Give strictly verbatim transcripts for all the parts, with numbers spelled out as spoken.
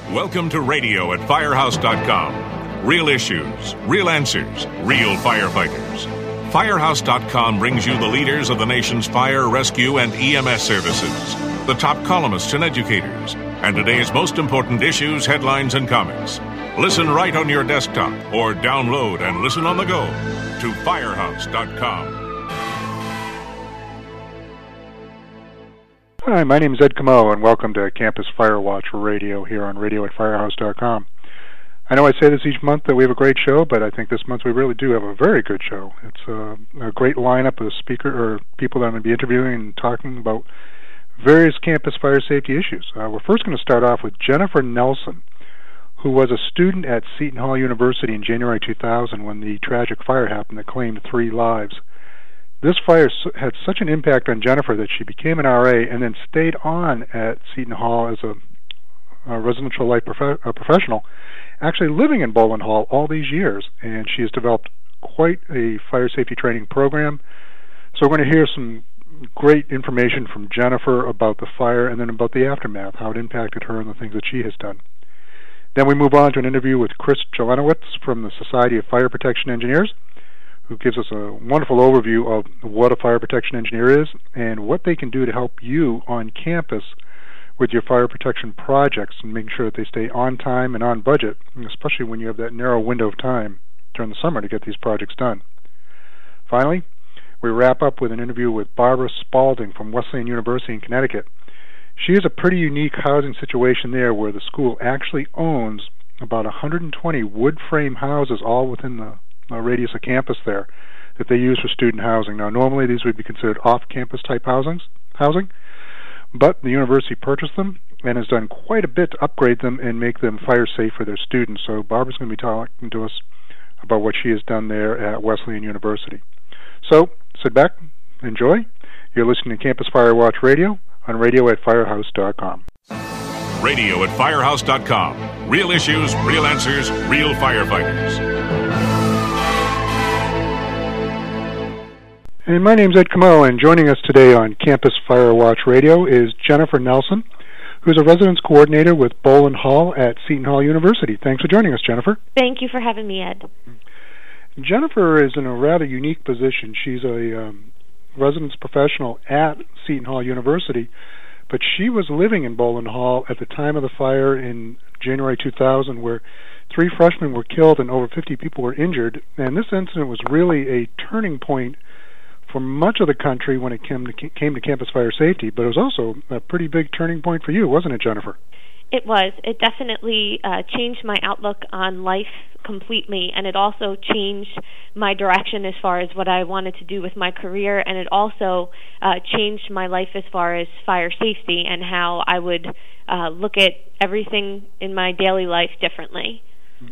Welcome to radio at firehouse dot com. Real issues, real answers, real firefighters. firehouse dot com brings you the leaders of the nation's fire, rescue, and E M S services, the top columnists and educators, and today's most important issues, headlines, and comments. Listen right on your desktop or download and listen on the go to firehouse dot com. Hi, my name is Ed Camo, and welcome to Campus Firewatch Radio here on radio at firehouse dot com. I know I say this each month that we have a great show, but I think this month we really do have a very good show. It's a, a great lineup of speaker or people that I'm going to be interviewing and talking about various campus fire safety issues. Uh, we're first going to start off with Jennifer Nelson, who was a student at Seton Hall University in January two thousand when the tragic fire happened that claimed three lives. This fire had such an impact on Jennifer that she became an R A and then stayed on at Seton Hall as a, a residential life prof- a professional, actually living in Boland Hall all these years, and she has developed quite a fire safety training program. So we're going to hear some great information from Jennifer about the fire and then about the aftermath, how it impacted her and the things that she has done. Then we move on to an interview with Chris Jelenowitz from the Society of Fire Protection Engineers, who gives us a wonderful overview of what a fire protection engineer is and what they can do to help you on campus with your fire protection projects and making sure that they stay on time and on budget, especially when you have that narrow window of time during the summer to get these projects done. Finally, we wrap up with an interview with Barbara Spalding from Wesleyan University in Connecticut. She has a pretty unique housing situation there where the school actually owns about one hundred twenty wood frame houses all within the uh, radius of campus there that they use for student housing. Now, normally these would be considered off-campus type housings, housing, but the university purchased them and has done quite a bit to upgrade them and make them fire safe for their students. So Barbara's going to be talking to us about what she has done there at Wesleyan University. So sit back, enjoy. You're listening to Campus Firewatch Radio on radio at firehouse dot com. radio at firehouse dot com. Real issues, real answers, real firefighters. And my name's Ed Camo, and joining us today on Campus Firewatch Radio is Jennifer Nelson, who's a residence coordinator with Boland Hall at Seton Hall University. Thanks for joining us, Jennifer. Thank you for having me, Ed. Jennifer is in a rather unique position. She's a um, residence professional at Seton Hall University, but she was living in Boland Hall at the time of the fire in January two thousand, where three freshmen were killed and over fifty people were injured. And this incident was really a turning point for much of the country when it came to, came to campus fire safety, but it was also a pretty big turning point for you, wasn't it, Jennifer? It was. It definitely uh, changed my outlook on life completely, and it also changed my direction as far as what I wanted to do with my career, and it also uh, changed my life as far as fire safety and how I would uh, look at everything in my daily life differently.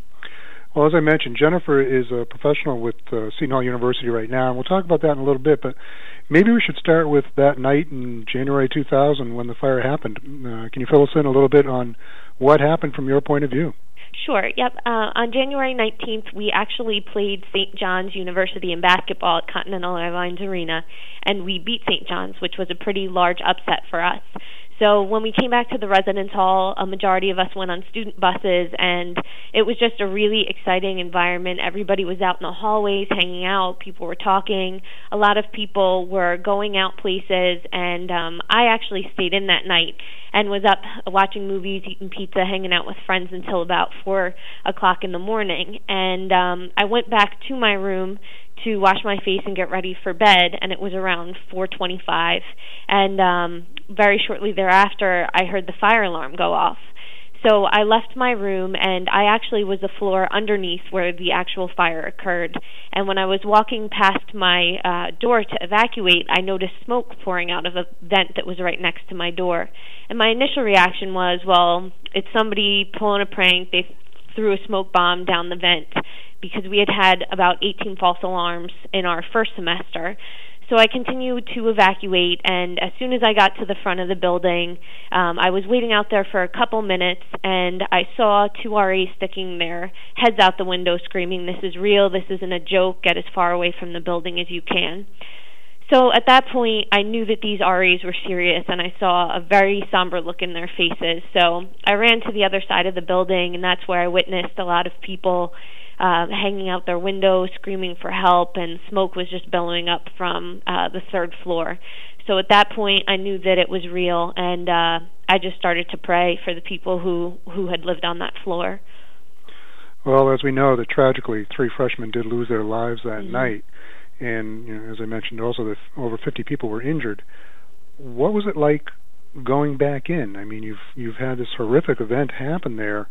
Well, as I mentioned, Jennifer is a professional with uh, Seton Hall University right now, and we'll talk about that in a little bit, but maybe we should start with that night in January two thousand when the fire happened. Uh, can you fill us in a little bit on what happened from your point of view? Sure, yep. Uh, on January nineteenth, we actually played Saint John's University in basketball at Continental Airlines Arena, and we beat Saint John's, which was a pretty large upset for us. So when we came back to the residence hall, a majority of us went on student buses, and it was just a really exciting environment. Everybody was out in the hallways hanging out. People were talking. A lot of people were going out places, and um, I actually stayed in that night and was up watching movies, eating pizza, hanging out with friends until about four o'clock in the morning. And um, I went back to my room to wash my face and get ready for bed, and it was around four twenty-five. And um, very shortly thereafter, I heard the fire alarm go off. So I left my room, and I actually was the floor underneath where the actual fire occurred. And when I was walking past my uh, door to evacuate, I noticed smoke pouring out of a vent that was right next to my door. And my initial reaction was, well, it's somebody pulling a prank. They threw a smoke bomb down the vent, because we had had about eighteen false alarms in our first semester. So I continued to evacuate, and as soon as I got to the front of the building, um, I was waiting out there for a couple minutes, and I saw two R As sticking their heads out the window screaming, "This is real, this isn't a joke, get as far away from the building as you can." So at that point, I knew that these R As were serious, and I saw a very somber look in their faces. So I ran to the other side of the building, and that's where I witnessed a lot of people uh, hanging out their windows, screaming for help, and smoke was just billowing up from uh, the third floor. So at that point, I knew that it was real, and uh, I just started to pray for the people who, who had lived on that floor. Well, as we know, that tragically three freshmen did lose their lives that Mm-hmm. night, and you know, as I mentioned, also that over fifty people were injured. What was it like going back in? I mean, you've you've had this horrific event happen there.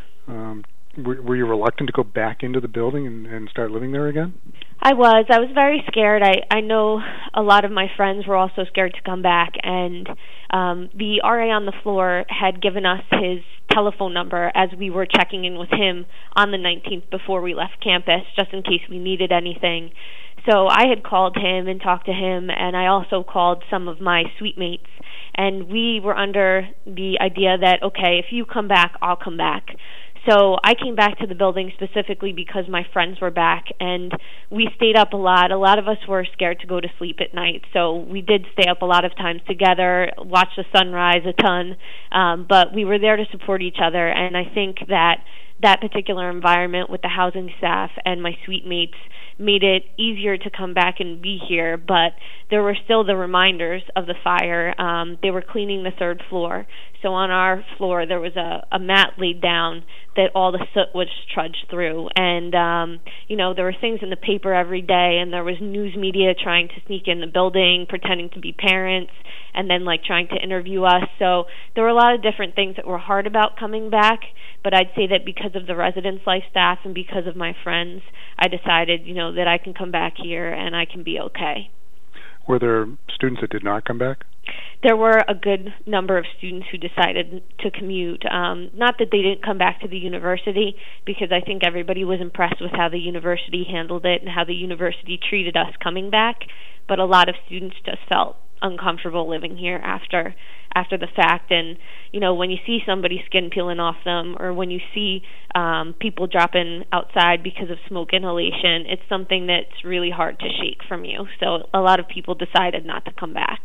Um, were, were you reluctant to go back into the building and, and start living there again? I was. I was very scared. I, I know a lot of my friends were also scared to come back, and um, the R A on the floor had given us his telephone number as we were checking in with him on the nineteenth before we left campus, just in case we needed anything. So I had called him and talked to him, and I also called some of my suite mates, and we were under the idea that, okay, if you come back, I'll come back. So I came back to the building specifically because my friends were back, and we stayed up a lot. A lot of us were scared to go to sleep at night, so we did stay up a lot of times together, watch the sunrise a ton, um, but we were there to support each other, and I think that that particular environment with the housing staff and my suite mates made it easier to come back and be here, but there were still the reminders of the fire. Um, they were cleaning the third floor. So on our floor there was a, a mat laid down that all the soot was trudged through. And, um, you know, there were things in the paper every day, and there was news media trying to sneak in the building, pretending to be parents, and then, like, trying to interview us. So there were a lot of different things that were hard about coming back, but I'd say that because of the residence life staff and because of my friends, I decided, you know, that I can come back here and I can be okay. Were there students that did not come back? There were a good number of students who decided to commute. Um, not that they didn't come back to the university, because I think everybody was impressed with how the university handled it and how the university treated us coming back, but a lot of students just felt uncomfortable living here after after the fact. And, you know, when you see somebody's skin peeling off them, or when you see um, people dropping outside because of smoke inhalation, it's something that's really hard to shake from you. So a lot of people decided not to come back.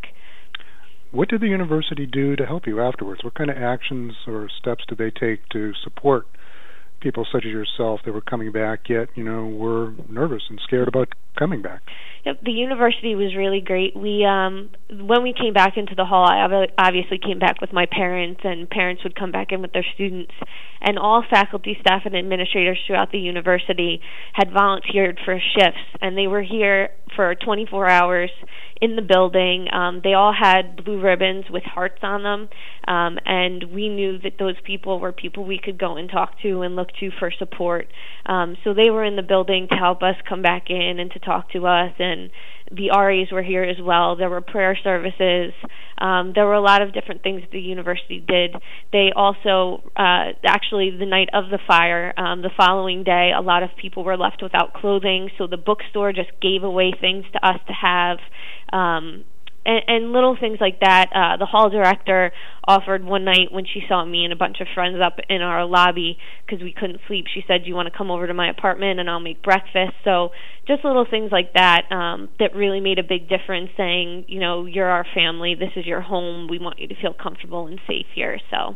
What did the university do to help you afterwards? What kind of actions or steps did they take to support people such as yourself that were coming back, yet, you know, were nervous and scared about coming back? Yep, the university was really great. We, um, when we came back into the hall, I obviously came back with my parents, and parents would come back in with their students. And all faculty, staff, and administrators throughout the university had volunteered for shifts, and they were here for twenty-four hours in the building. Um, they all had blue ribbons with hearts on them, um, and we knew that those people were people we could go and talk to and look to for support. Um, so they were in the building to help us come back in and to talk to us, and the R As were here as well. There were prayer services. Um, there were a lot of different things the university did. They also, uh, actually, the night of the fire, um, the following day, a lot of people were left without clothing, so the bookstore just gave away things to us to have. Um, And, and little things like that. Uh, the hall director offered one night when she saw me and a bunch of friends up in our lobby because we couldn't sleep. She said, "Do you want to come over to my apartment and I'll make breakfast?" So just little things like that um, that really made a big difference, saying, you know, you're our family. This is your home. We want you to feel comfortable and safe here. So.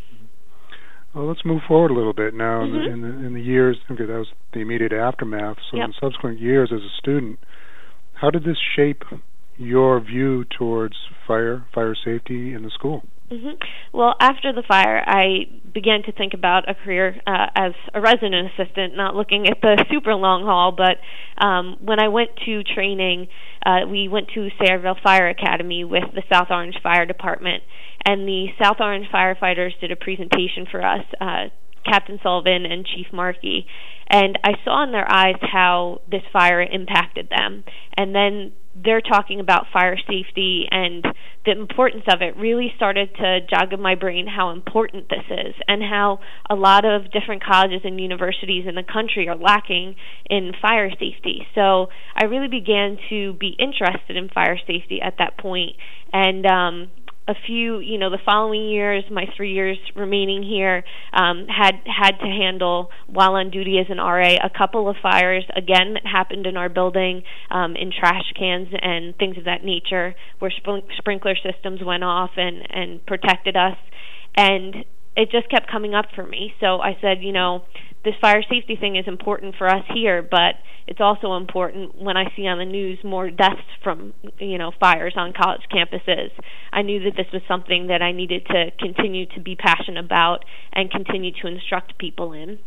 Well, let's move forward a little bit now. Mm-hmm. In, the, in, the, in the years, okay, that was the immediate aftermath. So Yep. in subsequent years as a student, how did this shape your view towards fire, fire safety in the school? Mm-hmm. Well, after the fire, I began to think about a career uh, as a resident assistant, not looking at the super long haul, but um, when I went to training, uh, we went to Sayreville Fire Academy with the South Orange Fire Department, and the South Orange firefighters did a presentation for us, uh, Captain Sullivan and Chief Markey, and I saw in their eyes how this fire impacted them. And then they're talking about fire safety, and the importance of it really started to jog in my brain how important this is, and how a lot of different colleges and universities in the country are lacking in fire safety. So I really began to be interested in fire safety at that point, and um, a few, you know, the following years, my three years remaining here, um, had had to handle, while on duty as an R A, a couple of fires, again, that happened in our building, um, in trash cans and things of that nature, where sp- sprinkler systems went off and, and protected us. And it just kept coming up for me. So I said, you know, this fire safety thing is important for us here, but it's also important when I see on the news more deaths from, you know, fires on college campuses. I knew that this was something that I needed to continue to be passionate about and continue to instruct people in.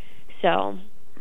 So,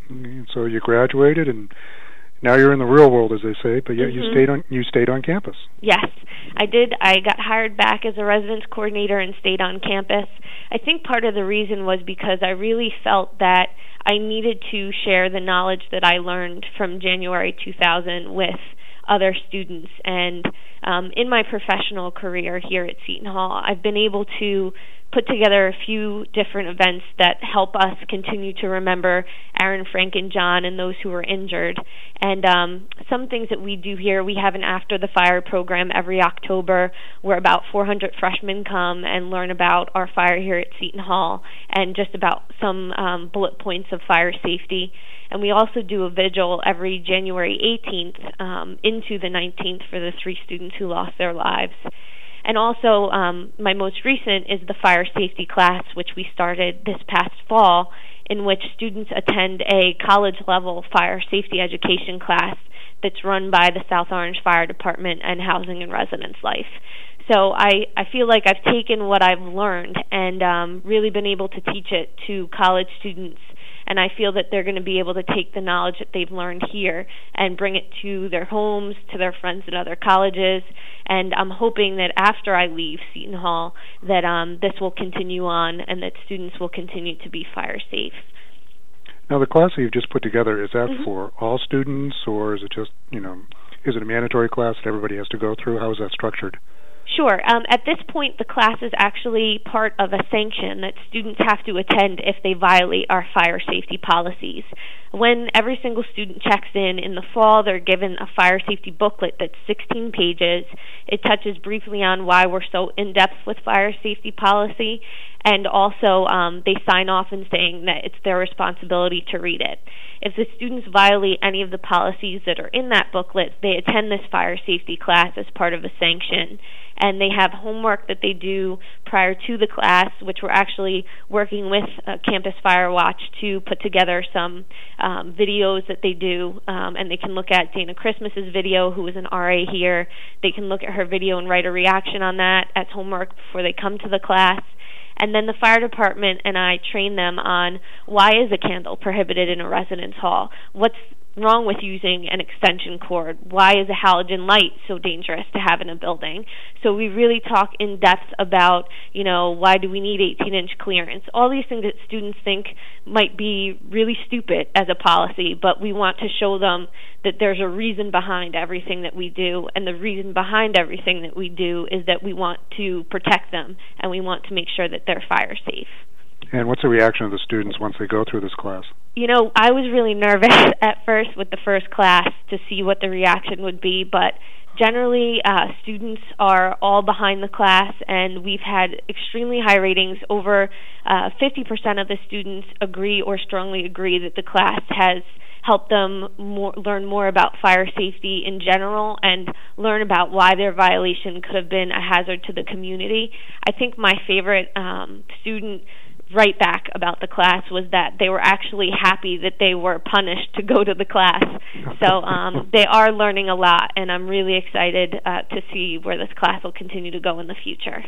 so you graduated, and now you're in the real world, as they say, but yet mm-hmm. you stayed on you stayed on campus. Yes, I did. I got hired back as a residence coordinator and stayed on campus. I think part of the reason was because I really felt that I needed to share the knowledge that I learned from January two thousand with other students. And um, in my professional career here at Seton Hall, I've been able to put together a few different events that help us continue to remember Aaron, Frank, and John and those who were injured. And um, some things that we do here, we have an After the Fire program every October where about four hundred freshmen come and learn about our fire here at Seton Hall and just about some um, bullet points of fire safety. And we also do a vigil every January eighteenth um, into the nineteenth for the three students who lost their lives. And also, um, my most recent is the fire safety class, which we started this past fall, in which students attend a college-level fire safety education class that's run by the South Orange Fire Department and Housing and Residence Life. So I, I feel like I've taken what I've learned and um, really been able to teach it to college students, and I feel that they're going to be able to take the knowledge that they've learned here and bring it to their homes, to their friends at other colleges, and I'm hoping that after I leave Seton Hall that um, this will continue on and that students will continue to be fire safe. Now, the class that you've just put together, is that mm-hmm. for all students, or is it just, you know, is it a mandatory class that everybody has to go through? How is that structured? Sure. Um, at this point, the class is actually part of a sanction that students have to attend if they violate our fire safety policies. When every single student checks in in the fall, they're given a fire safety booklet that's sixteen pages. It touches briefly on why we're so in-depth with fire safety policy, and also um, they sign off in saying that it's their responsibility to read it. If the students violate any of the policies that are in that booklet, they attend this fire safety class as part of a sanction. And they have homework that they do prior to the class, which we're actually working with uh, Campus Fire Watch to put together some um, videos that they do. Um, and they can look at Dana Christmas's video, who is an R A here. They can look at her video and write a reaction on that as homework before they come to the class. And then the fire department and I train them on why is a candle prohibited in a residence hall? What's wrong with using an extension cord? Why is a halogen light so dangerous to have in a building? So we really talk in depth about, you know, why do we need eighteen inch clearance? All these things that students think might be really stupid as a policy, but we want to show them that there's a reason behind everything that we do, and the reason behind everything that we do is that we want to protect them, and we want to make sure that they're fire safe. And what's the reaction of the students once they go through this class? You know, I was really nervous at first with the first class to see what the reaction would be, but generally uh, students are all behind the class, and we've had extremely high ratings. Over uh, fifty percent of the students agree or strongly agree that the class has helped them more, learn more about fire safety in general and learn about why their violation could have been a hazard to the community. I think my favorite um, student write back about the class was that they were actually happy that they were punished to go to the class. So um, they are learning a lot, and I'm really excited uh, to see where this class will continue to go in the future.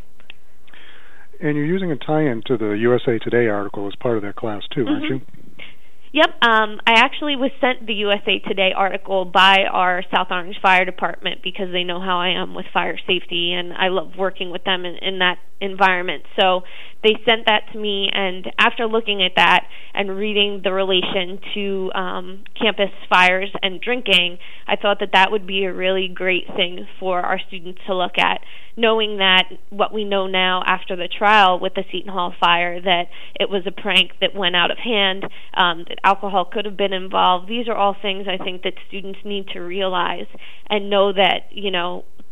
And you're using a tie-in to the U S A Today article as part of that class, too, mm-hmm. aren't you? Yep. Um, I actually was sent the U S A Today article by our South Orange Fire Department because they know how I am with fire safety, and I love working with them in, in that environment. So they sent that to me, and after looking at that and reading the relation to um, campus fires and drinking, I thought that that would be a really great thing for our students to look at, knowing that what we know now after the trial with the Seton Hall fire, that it was a prank that went out of hand, um, that alcohol could have been involved. These are all things I think that students need to realize and know that, you know,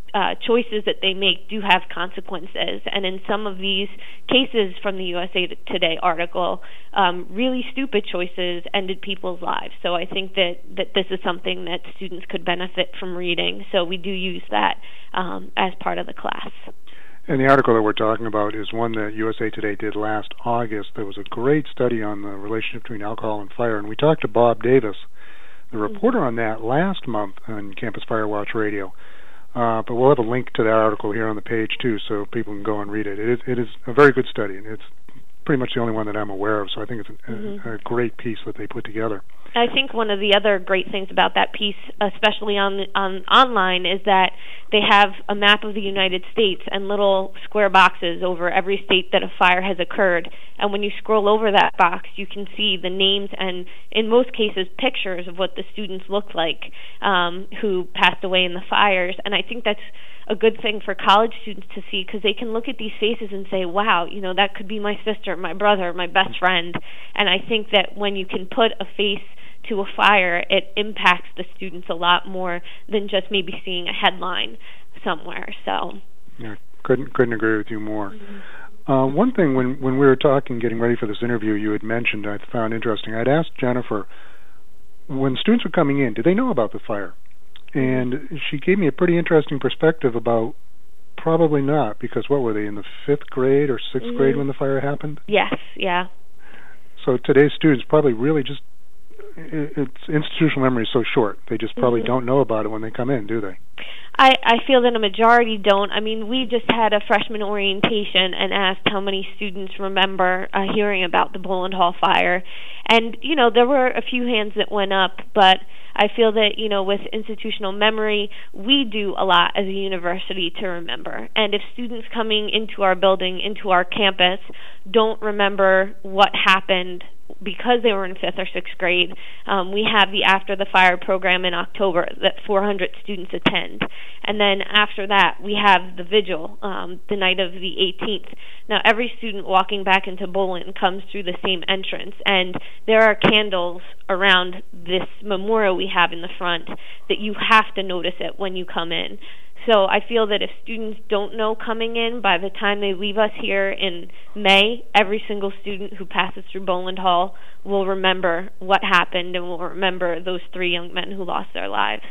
uh, choices that they make do have consequences. And in some of these cases from the U S A Today article, um, really stupid choices ended people's lives. So I think that, that this is something that students could benefit from reading. So we do use that um, as part of the class. And the article that we're talking about is one that U S A Today did last August. There was a great study on the relationship between alcohol and fire, and we talked to Bob Davis, the reporter on that, last month on Campus Fire Watch Radio. Uh, but we'll have a link to that article here on the page, too, so people can go and read it. It is, it is a very good study, and it's pretty much the only one that I'm aware of, so I think it's a, mm-hmm. a, a great piece that they put together. I think one of the other great things about that piece, especially on, on online, is that they have a map of the United States and little square boxes over every state that a fire has occurred. And when you scroll over that box, you can see the names and, in most cases, pictures of what the students looked like um, who passed away in the fires. And I think that's a good thing for college students to see, because they can look at these faces and say, wow, you know, that could be my sister, my brother, my best friend. And I think that when you can put a face to a fire, it impacts the students a lot more than just maybe seeing a headline somewhere. So, yeah, couldn't couldn't agree with you more. Mm-hmm. Uh, one thing, when when we were talking, getting ready for this interview, you had mentioned, I found interesting. I'd asked Jennifer, when students were coming in, did they know about the fire? And she gave me a pretty interesting perspective about probably not, because what were they, in the fifth grade or sixth mm-hmm. grade when the fire happened? Yes, yeah. So today's students probably really just, it's institutional memory is so short. They just probably mm-hmm. don't know about it when they come in, do they? I, I feel that a majority don't. I mean, we just had a freshman orientation and asked how many students remember uh, hearing about the Boland Hall fire. And, you know, there were a few hands that went up, but I feel that, you know, with institutional memory, we do a lot as a university to remember. And if students coming into our building, into our campus, don't remember what happened because they were in fifth or sixth grade, um, we have the After the Fire program in October that four hundred students attend. And then after that, we have the vigil, um, the night of the eighteenth. Now, every student walking back into Boland comes through the same entrance, and there are candles around this memorial we have in the front that you have to notice it when you come in. So I feel that if students don't know coming in, by the time they leave us here in May, every single student who passes through Boland Hall will remember what happened and will remember those three young men who lost their lives.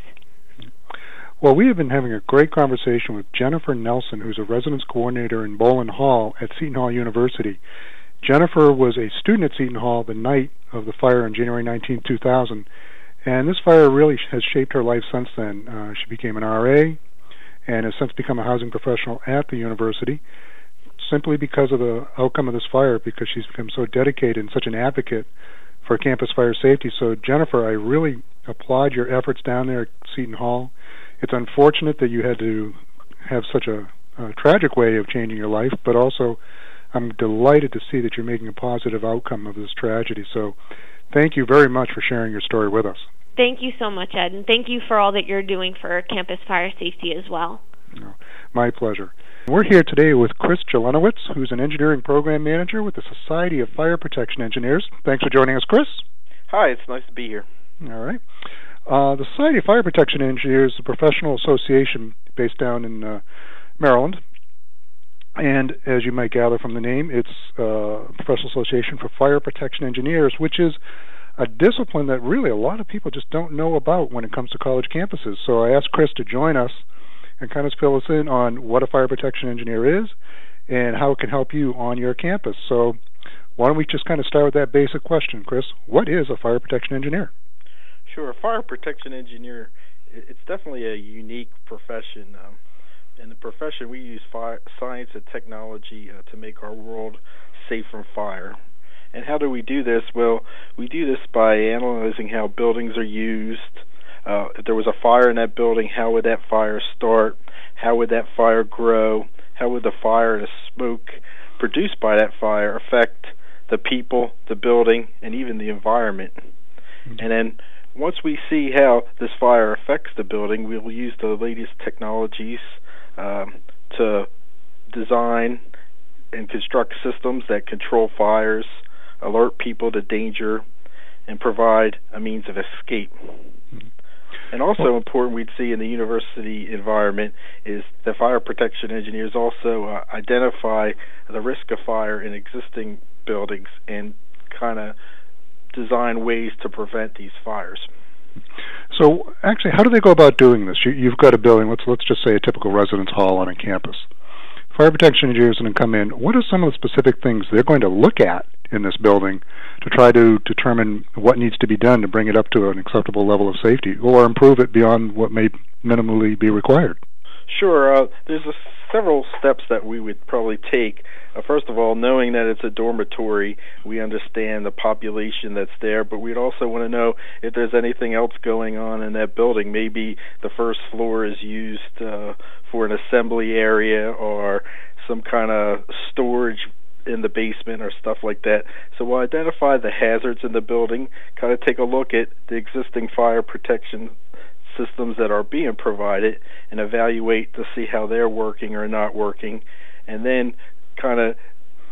Well, we have been having a great conversation with Jennifer Nelson, who's a residence coordinator in Boland Hall at Seton Hall University. Jennifer was a student at Seton Hall the night of the fire on January nineteenth, two thousand, and this fire really has shaped her life since then. Uh, she became an R A and has since become a housing professional at the university, simply because of the outcome of this fire, because she's become so dedicated and such an advocate for campus fire safety. So, Jennifer, I really applaud your efforts down there at Seton Hall. It's unfortunate that you had to have such a, a tragic way of changing your life, but also I'm delighted to see that you're making a positive outcome of this tragedy. So thank you very much for sharing your story with us. Thank you so much, Ed, and thank you for all that you're doing for campus fire safety as well. No, my pleasure. We're here today with Chris Jelenowitz, who's an engineering program manager with the Society of Fire Protection Engineers. Thanks for joining us, Chris. Hi, it's nice to be here. All right. Uh, the Society of Fire Protection Engineers is a professional association based down in uh, Maryland. And as you might gather from the name, it's uh, a professional association for fire protection engineers, which is a discipline that really a lot of people just don't know about when it comes to college campuses. So I asked Chris to join us and kind of fill us in on what a fire protection engineer is and how it can help you on your campus. So why don't we just kind of start with that basic question, Chris? What is a fire protection engineer? Sure. A fire protection engineer, it's definitely a unique profession. Um, in the profession, we use fire, science and technology uh, to make our world safe from fire. And how do we do this? Well, we do this by analyzing how buildings are used. Uh, if there was a fire in that building, how would that fire start? How would that fire grow? How would the fire and the smoke produced by that fire affect the people, the building, and even the environment? Mm-hmm. And then once we see how this fire affects the building, we'll use the latest technologies um, to design and construct systems that control fires, alert people to danger, and provide a means of escape. And also important we'd see in the university environment is the fire protection engineers also uh, identify the risk of fire in existing buildings and kind of design ways to prevent these fires. So, actually, how do they go about doing this? You, you've got a building, let's let's just say a typical residence hall on a campus. Fire protection engineers are going to come in. What are some of the specific things they're going to look at in this building to try to determine what needs to be done to bring it up to an acceptable level of safety or improve it beyond what may minimally be required? Sure. Uh, there's a, several steps that we would probably take. Uh, first of all, knowing that it's a dormitory, we understand the population that's there, but we'd also want to know if there's anything else going on in that building. Maybe the first floor is used uh, for an assembly area or some kind of storage in the basement or stuff like that. So we'll identify the hazards in the building, kind of take a look at the existing fire protection systems that are being provided and evaluate to see how they're working or not working, and then kind of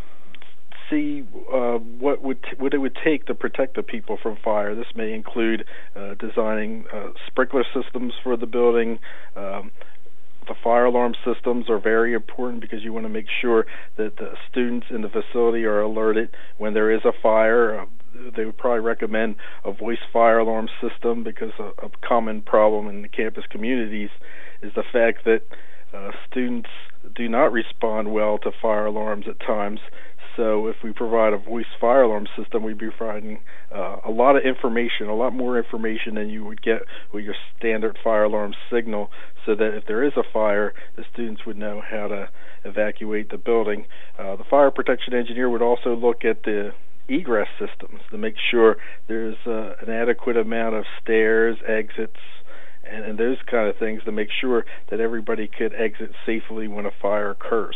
see uh, what would t- what it would take to protect the people from fire. This may include uh, designing uh, sprinkler systems for the building. Um, the fire alarm systems are very important because you want to make sure that the students in the facility are alerted when there is a fire. Uh, they would probably recommend a voice fire alarm system because a, a common problem in the campus communities is the fact that uh, students do not respond well to fire alarms at times. So if we provide a voice fire alarm system, we'd be providing uh, a lot of information, a lot more information than you would get with your standard fire alarm signal, so that if there is a fire, the students would know how to evacuate the building. Uh, the fire protection engineer would also look at the egress systems to make sure there's uh, an adequate amount of stairs, exits, and, and those kind of things to make sure that everybody could exit safely when a fire occurs.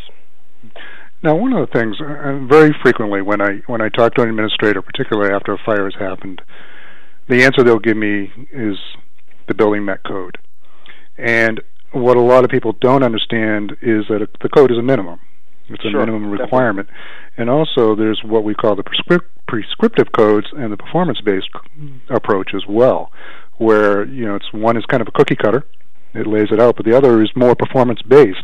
Now, one of the things, uh, very frequently when I when I talk to an administrator, particularly after a fire has happened, the answer they'll give me is the building met code. And what a lot of people don't understand is that the code is a minimum. It's a sure, minimum requirement. Definitely. And also there's what we call the prescript- prescriptive codes and the performance-based approach as well, where, you know, it's one is kind of a cookie cutter. It lays it out, but the other is more performance-based.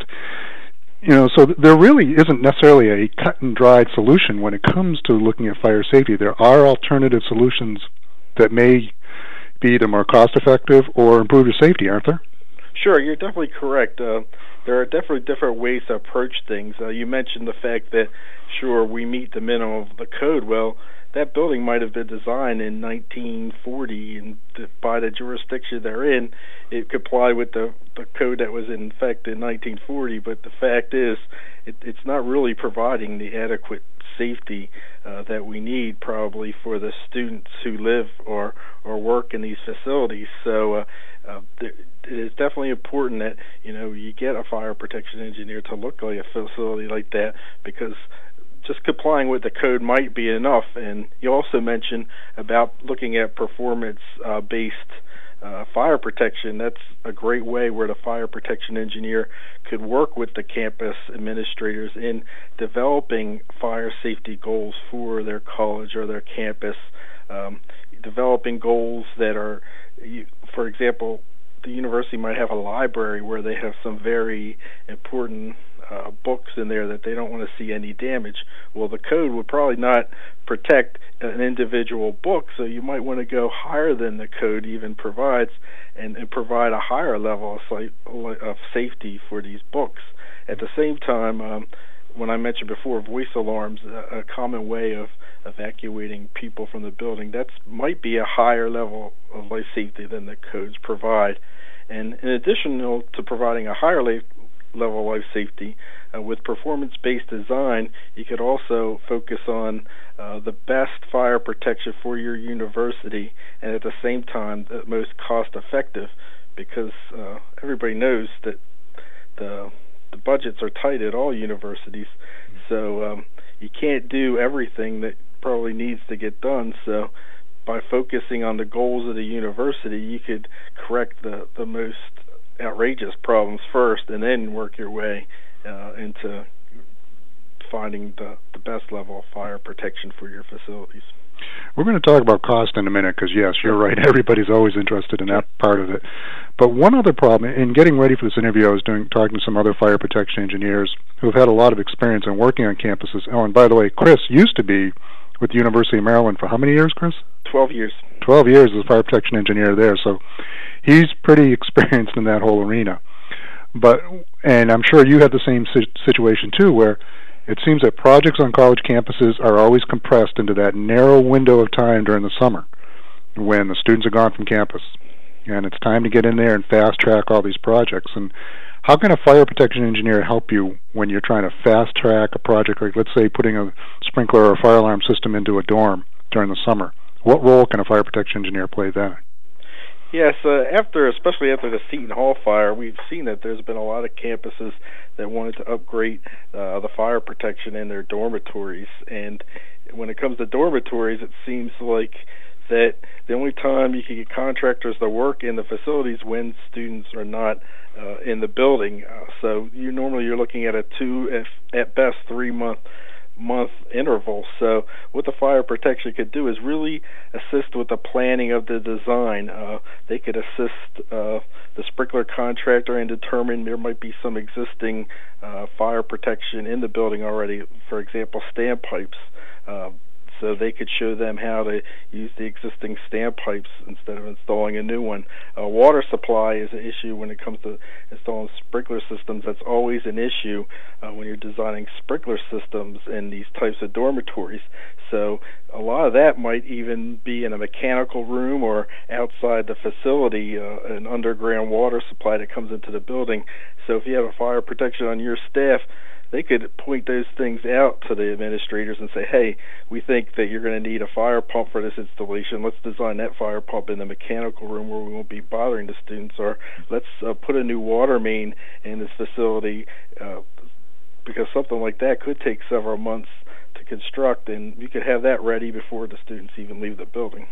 You know, so th- there really isn't necessarily a cut and dried solution when it comes to looking at fire safety. There are alternative solutions that may be either more cost-effective or improve your safety, aren't there? Sure, you're definitely correct. Uh, there are definitely different ways to approach things. Uh, you mentioned the fact that, sure, we meet the minimum of the code. Well, that building might have been designed in nineteen forty, and the, by the jurisdiction they're in, it complied with the, the code that was in effect in nineteen forty, but the fact is it, it's not really providing the adequate safety uh, that we need probably for the students who live or, or work in these facilities. So uh, uh, there, it is definitely important that, you know, you get a fire protection engineer to look at a facility like that, because just complying with the code might be enough. And you also mentioned about looking at performance-based uh, uh, fire protection. That's a great way where the fire protection engineer could work with the campus administrators in developing fire safety goals for their college or their campus, um, developing goals that are, for example, the university might have a library where they have some very important uh, books in there that they don't want to see any damage. Well, the code would probably not protect an individual book, so you might want to go higher than the code even provides and, and provide a higher level of, site, of safety for these books. At the same time, um, when I mentioned before voice alarms, a, a common way of evacuating people from the building, that might be a higher level of life safety than the codes provide. And in addition to providing a higher life, level of life safety, uh, with performance-based design, you could also focus on uh, the best fire protection for your university, and at the same time the most cost-effective, because uh, everybody knows that the the budgets are tight at all universities, so um, you can't do everything that probably needs to get done. So by focusing on the goals of the university, you could correct the, the most outrageous problems first and then work your way uh, into finding the, the best level of fire protection for your facilities. We're going to talk about cost in a minute because, yes, you're right. Everybody's always interested in that part of it. But one other problem, in getting ready for this interview, I was doing talking to some other fire protection engineers who have had a lot of experience in working on campuses. Oh, and by the way, Chris used to be with the University of Maryland for how many years, Chris? Twelve years. Twelve years as a fire protection engineer there, so he's pretty experienced in that whole arena. But, and I'm sure you have the same situation too, where it seems that projects on college campuses are always compressed into that narrow window of time during the summer when the students are gone from campus. And it's time to get in there and fast-track all these projects. And how can a fire protection engineer help you when you're trying to fast-track a project, like let's say putting a sprinkler or a fire alarm system into a dorm during the summer? What role can a fire protection engineer play then? Yes, uh, after, especially after the Seton Hall fire, we've seen that there's been a lot of campuses that wanted to upgrade uh, the fire protection in their dormitories. And when it comes to dormitories, it seems like that the only time you can get contractors to work in the facilities when students are not uh, in the building. Uh, so you normally you're looking at a two, if, at best, three month month interval. So what the fire protection could do is really assist with the planning of the design. Uh, they could assist uh, the sprinkler contractor and determine there might be some existing uh, fire protection in the building already. For example, standpipes. Uh, So they could show them how to use the existing standpipes instead of installing a new one. Uh, water supply is an issue when it comes to installing sprinkler systems. That's always an issue uh, when you're designing sprinkler systems in these types of dormitories. So a lot of that might even be in a mechanical room or outside the facility, uh, an underground water supply that comes into the building. So if you have a fire protection on your staff, they could point those things out to the administrators and say, hey, we think that you're going to need a fire pump for this installation. Let's design that fire pump in the mechanical room where we won't be bothering the students. Or let's uh, put a new water main in this facility uh, because something like that could take several months to construct, and you could have that ready before the students even leave the building.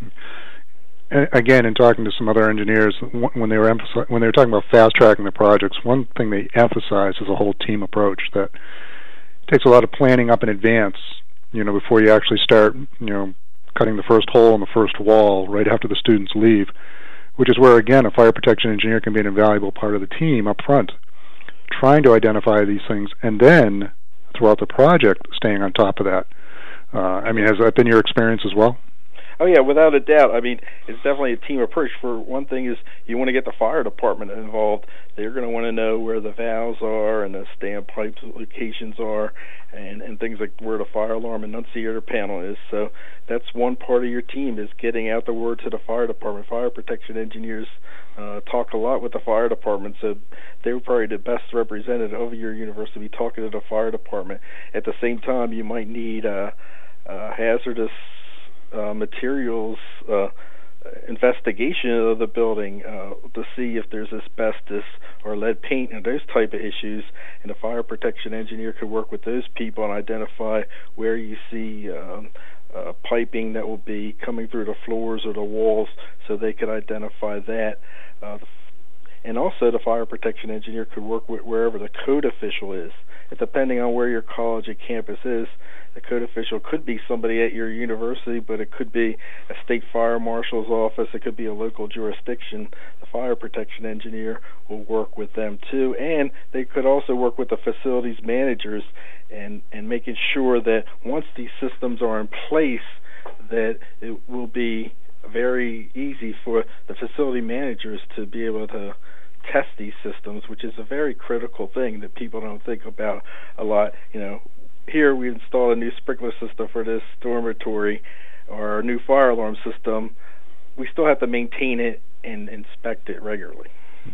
Again, in talking to some other engineers, when they were emphasi- when they were talking about fast-tracking the projects, one thing they emphasize is a whole team approach that takes a lot of planning up in advance, you know, before you actually start, you know, cutting the first hole in the first wall right after the students leave, which is where, again, a fire protection engineer can be an invaluable part of the team up front, trying to identify these things, and then, throughout the project, staying on top of that. Uh, I mean, has that been your experience as well? Oh, yeah, without a doubt. I mean, it's definitely a team approach. For one thing is you want to get the fire department involved. They're going to want to know where the valves are and the standpipe locations are and, and things like where the fire alarm annunciator panel is. So that's one part of your team is getting out the word to the fire department. Fire protection engineers uh, talk a lot with the fire department, so they're probably the best representative of your university talking to the fire department. At the same time, you might need uh, uh, hazardous Uh, materials uh, investigation of the building uh, to see if there's asbestos or lead paint and those type of issues, and the fire protection engineer could work with those people and identify where you see um, uh, piping that will be coming through the floors or the walls, so they could identify that. Uh, and also the fire protection engineer could work with wherever the code official is. And depending on where your college or campus is, the code official could be somebody at your university, but it could be a state fire marshal's office. It could be a local jurisdiction. The fire protection engineer will work with them too, and they could also work with the facilities managers and, and making sure that once these systems are in place, that it will be very easy for the facility managers to be able to test these systems, which is a very critical thing that people don't think about a lot. You know, here we installed a new sprinkler system for this dormitory or a new fire alarm system. We still have to maintain it and inspect it regularly.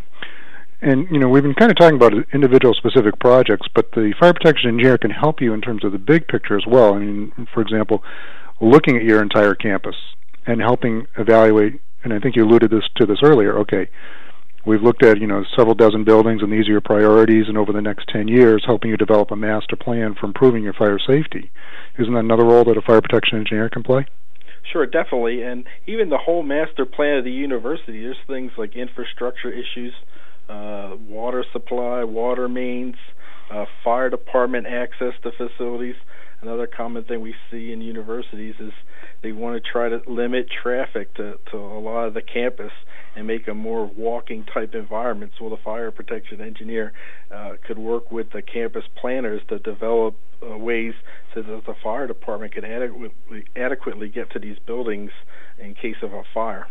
And, you know, we've been kind of talking about individual specific projects, but the fire protection engineer can help you in terms of the big picture as well. I mean, for example, looking at your entire campus and helping evaluate, and I think you alluded this to this earlier, okay, we've looked at, you know, several dozen buildings, and these are your priorities, and over the next ten years, helping you develop a master plan for improving your fire safety. Isn't that another role that a fire protection engineer can play? Sure, definitely. And even the whole master plan of the university, there's things like infrastructure issues, uh, water supply, water mains, uh, fire department access to facilities. another common thing we see in universities is they want to try to limit traffic to, to a lot of the campus and make a more walking type environment. So the fire protection engineer uh, could work with the campus planners to develop uh, ways so that the fire department can adequately, adequately get to these buildings in case of a fire.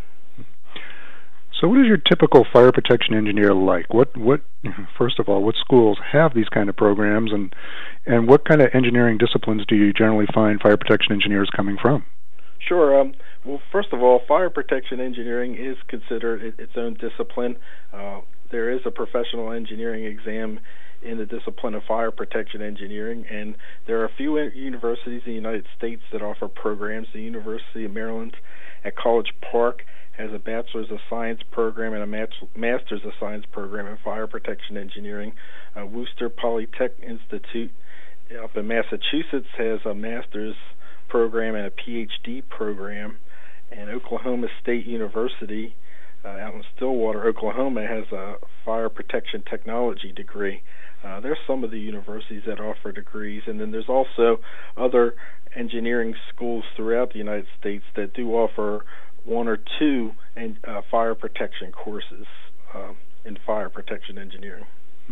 So what is your typical fire protection engineer like? What, what, first of all, what schools have these kind of programs, and and what kind of engineering disciplines do you generally find fire protection engineers coming from? Sure. Um, well, first of all, fire protection engineering is considered its own discipline. Uh, there is a professional engineering exam in the discipline of fire protection engineering, and there are a few universities in the United States that offer programs. The University of Maryland at College Park has a Bachelor's of Science program and a Master's of Science program in fire protection engineering. Uh, Worcester Polytechnic Institute up in Massachusetts has a Master's program and a P H D program, and Oklahoma State University uh, out in Stillwater, Oklahoma, has a fire protection technology degree. Uh, there's some of the universities that offer degrees, and then there's also other engineering schools throughout the United States that do offer one or two and, uh, fire protection courses uh, in fire protection engineering.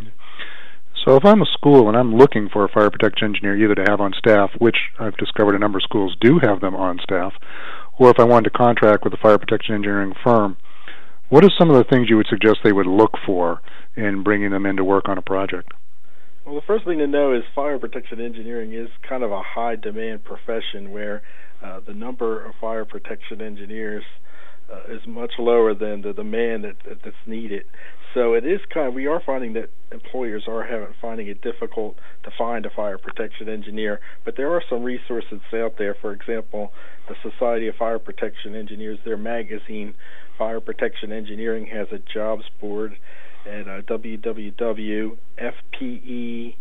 So if I'm a school and I'm looking for a fire protection engineer either to have on staff, which I've discovered a number of schools do have them on staff, or if I wanted to contract with a fire protection engineering firm, what are some of the things you would suggest they would look for in bringing them in to work on a project? Well, the first thing to know is fire protection engineering is kind of a high-demand profession where uh, the number of fire protection engineers uh, is much lower than the demand that, that, that's needed. So it is kind of, we are finding that employers are having, finding it difficult to find a fire protection engineer, but there are some resources out there. For example, the Society of Fire Protection Engineers, their magazine, Fire Protection Engineering, has a jobs board at uh, w w w dot f p e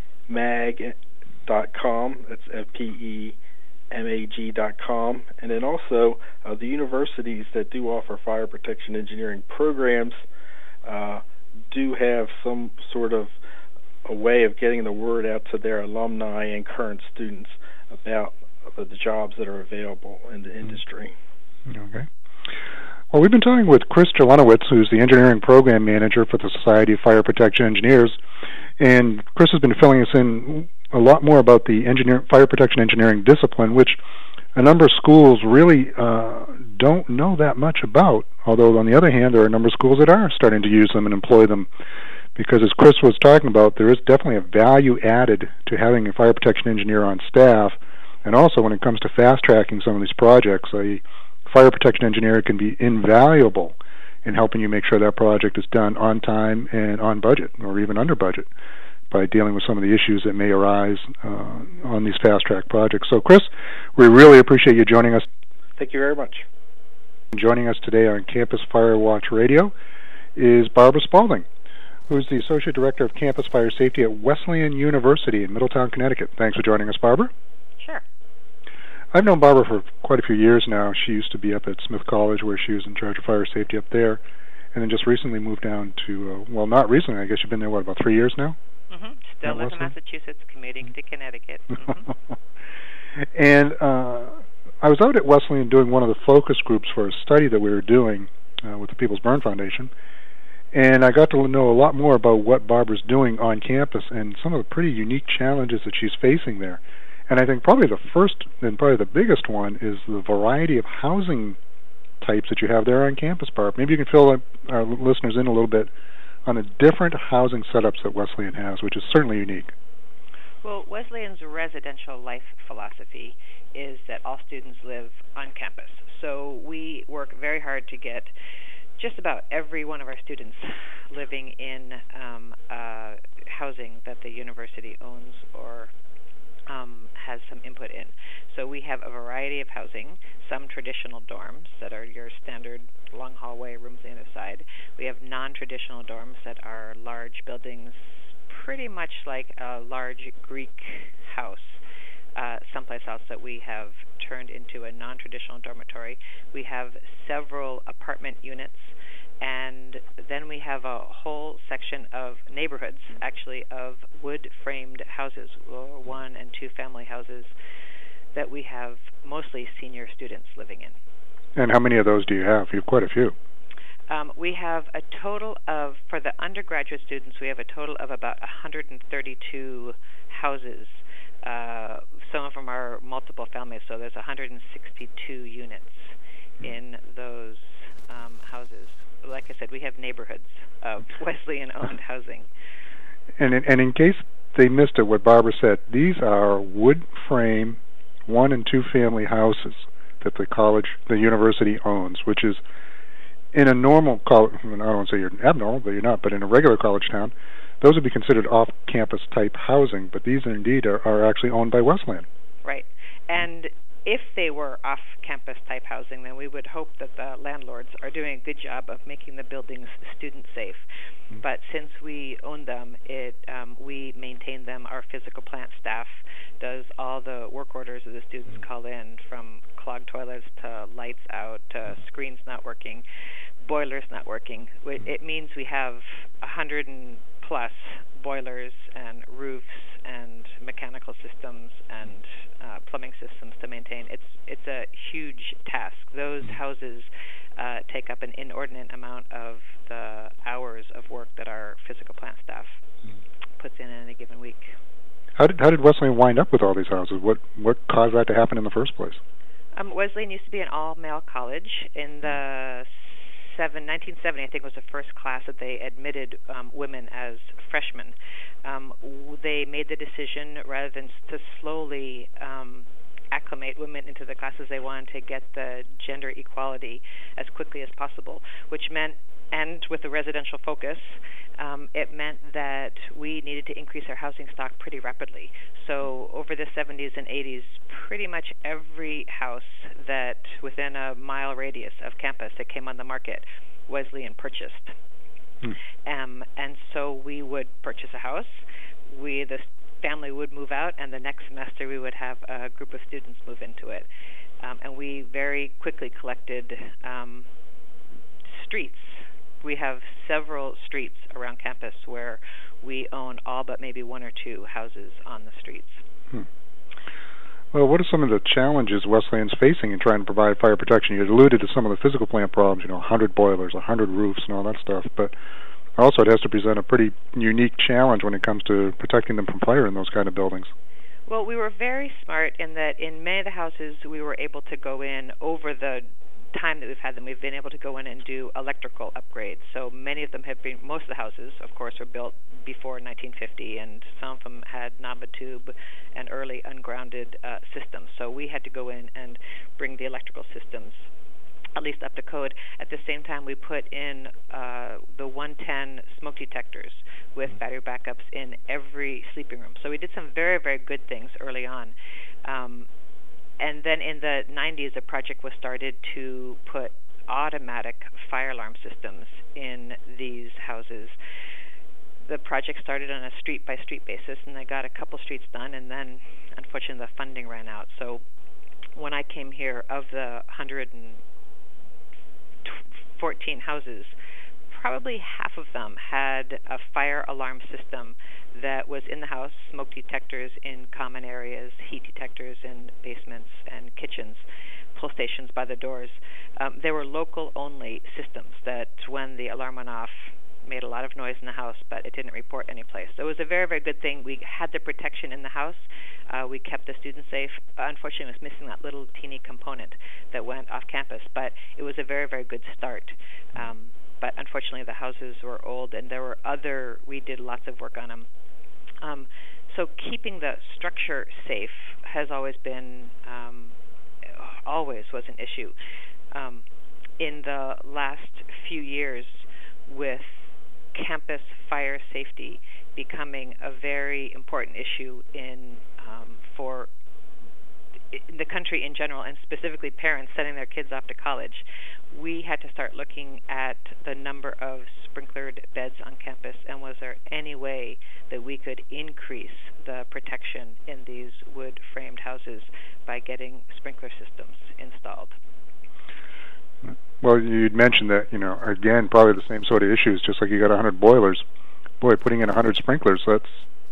mag dot com. That's F P E M A G dot com. And then also uh, the universities that do offer fire protection engineering programs uh, do have some sort of a way of getting the word out to their alumni and current students about the jobs that are available in the industry. Okay. Well, we've been talking with Chris Jelenowitz, who's the engineering program manager for the Society of Fire Protection Engineers, and Chris has been filling us in a lot more about the engineer, fire protection engineering discipline, which a number of schools really uh, don't know that much about, although on the other hand, there are a number of schools that are starting to use them and employ them, because as Chris was talking about, there is definitely a value added to having a fire protection engineer on staff, and also when it comes to fast-tracking some of these projects, a fire protection engineer can be invaluable in helping you make sure that project is done on time and on budget, or even under budget, by dealing with some of the issues that may arise uh, on these fast-track projects. So, Chris, we really appreciate you joining us. Thank you very much. Joining us today on Campus Fire Watch Radio is Barbara Spaulding, who's the Associate Director of Campus Fire Safety at Wesleyan University in Middletown, Connecticut. Thanks for joining us, Barbara. Sure. I've known Barbara for quite a few years now. She used to be up at Smith College, where she was in charge of fire safety up there, and then just recently moved down to, uh, well, not recently, I guess you've been there, what, about three years now? Mm-hmm. Still live in Massachusetts, commuting to Connecticut. Mm-hmm. And uh, I was out at Wesleyan doing one of the focus groups for a study that we were doing uh, with the People's Burn Foundation, and I got to know a lot more about what Barbara's doing on campus and some of the pretty unique challenges that she's facing there. And I think probably the first and probably the biggest one is the variety of housing types that you have there on campus, Barb. Maybe you can fill our listeners in a little bit on the different housing setups that Wesleyan has, which is certainly unique. Well, Wesleyan's residential life philosophy is that all students live on campus. So we work very hard to get just about every one of our students living in um, uh, housing that the university owns or Um, has some input in. So we have a variety of housing, some traditional dorms that are your standard long hallway rooms on the other side. We have non-traditional dorms that are large buildings, pretty much like a large Greek house, uh, someplace else that we have turned into a non-traditional dormitory. We have several apartment units And then we have a whole section of neighborhoods, actually, of wood-framed houses, or one- and two-family houses that we have mostly senior students living in. And how many of those do you have? You have quite a few. Um, we have a total of, for the undergraduate students, we have a total of about one hundred thirty-two houses. Uh, some of them are multiple families, so there's one hundred sixty-two units in those um, houses. Like I said, we have neighborhoods of Wesleyan-owned housing. And in, and in case they missed it, what Barbara said, these are wood frame one and two family houses that the college, the university owns, which is in a normal college. I don't want to say you're abnormal, but you're not. But in a regular college town, those would be considered off-campus type housing. But these, indeed, are, are actually owned by Wesleyan. Right, and if they were off-campus type housing, then we would hope that the landlords are doing a good job of making the buildings student safe. Mm-hmm. But since we own them, it um, we maintain them. Our physical plant staff does all the work orders that the students call in, from clogged toilets to lights out to screens not working, boilers not working. It means we have a hundred and plus boilers and roofs and mechanical systems and uh, plumbing systems to maintain. It's it's a huge task. Those houses uh, take up an inordinate amount of the hours of work that our physical plant staff puts in in a given week. How did how did Wesleyan wind up with all these houses? What what caused that to happen in the first place? Um, Wesleyan used to be an all-male college. In the seven, nineteen seventy, I think, was the first class that they admitted um, women as freshmen. Um, w- they made the decision, rather than s- to slowly um, acclimate women into the classes, they wanted to get the gender equality as quickly as possible, which meant, and with a residential focus, um, it meant that we needed to increase our housing stock pretty rapidly. So over the seventies and eighties, pretty much every house that within a mile radius of campus that came on the market, Wesleyan purchased. Hmm. Um, and so we would purchase a house. We, the family would move out, and the next semester we would have a group of students move into it. Um, and we very quickly collected um, streets. We have several streets around campus where we own all but maybe one or two houses on the streets. Hmm. Well, what are some of the challenges Wesleyan's facing in trying to provide fire protection? You alluded to some of the physical plant problems, you know, one hundred boilers, one hundred roofs, and all that stuff, but also it has to present a pretty unique challenge when it comes to protecting them from fire in those kind of buildings. Well, we were very smart in that in many of the houses we were able to go in over the time that we've had them, we've been able to go in and do electrical upgrades. So many of them have been, most of the houses, of course, were built before nineteen fifty, and some of them had Nabatube and early ungrounded uh, systems. So we had to go in and bring the electrical systems at least up to code. At the same time, we put in uh, the one ten smoke detectors with battery backups in every sleeping room. So we did some very, very good things early on. Um, And then in the nineties, a project was started to put automatic fire alarm systems in these houses. The project started on a street-by-street basis, and they got a couple streets done, and then, unfortunately, the funding ran out. So when I came here, of the one hundred fourteen houses, probably half of them had a fire alarm system that was in the house, smoke detectors in common areas, heat detectors in basements and kitchens, pull stations by the doors. Um, they were local-only systems that when the alarm went off, made a lot of noise in the house, but it didn't report any place. So it was a very, very good thing. We had the protection in the house. Uh, we kept the students safe. Unfortunately, it was missing that little teeny component that went off campus, but it was a very, very good start. Um, but unfortunately, the houses were old, and there were other, we did lots of work on them. Um, so keeping the structure safe has always been, um, always was an issue. Um, in the last few years, with campus fire safety becoming a very important issue in um, for in the country in general, and specifically parents sending their kids off to college, we had to start looking at the number of sprinklered beds on campus, and was there any way that we could increase the protection in these wood-framed houses by getting sprinkler systems installed. Well, you'd mentioned that, you know, again, probably the same sort of issues, just like you got one hundred boilers. Boy, putting in one hundred sprinklers, that's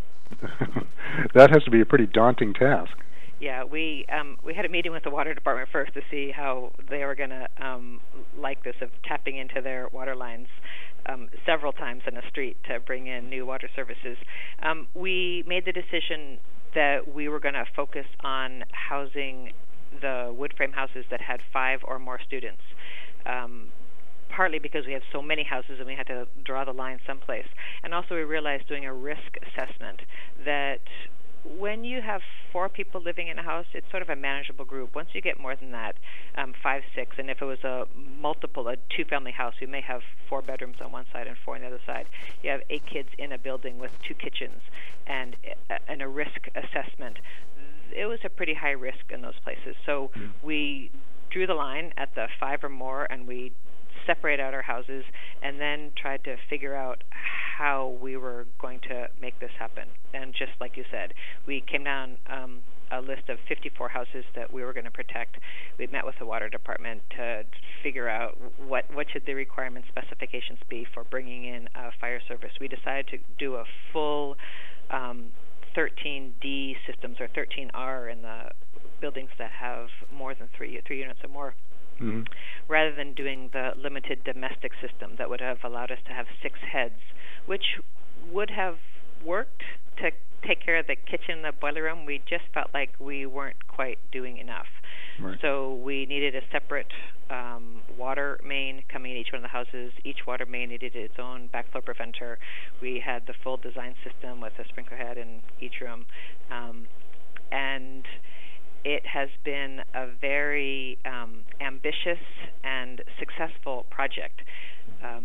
that has to be a pretty daunting task. Yeah, we um, we had a meeting with the water department first to see how they were going to um, like this of tapping into their water lines um, several times in a street to bring in new water services. Um, we made the decision that we were going to focus on housing the wood frame houses that had five or more students. Um, partly because we have so many houses and we had to draw the line someplace. And also we realized doing a risk assessment that when you have four people living in a house, it's sort of a manageable group. Once you get more than that, um, five, six, and if it was a multiple, a two-family house, we may have four bedrooms on one side and four on the other side. You have eight kids in a building with two kitchens and, uh, and a risk assessment. It was a pretty high risk in those places. So mm. we drew the line at the five or more, and we separate out our houses and then tried to figure out how we were going to make this happen. And just like you said, we came down um, a list of fifty-four houses that we were going to protect. We met with the water department to figure out what, what should the requirement specifications be for bringing in a fire service. We decided to do a full um, thirteen D systems or thirteen R in the buildings that have more than three, three units or more. Mm-hmm. Rather than doing the limited domestic system that would have allowed us to have six heads, which would have worked to take care of the kitchen, the boiler room. We just felt like we weren't quite doing enough. Right. So we needed a separate um, water main coming in each one of the houses. Each water main needed its own backflow preventer. We had the full design system with a sprinkler head in each room. Um, and it has been a very um, ambitious and successful project. Um,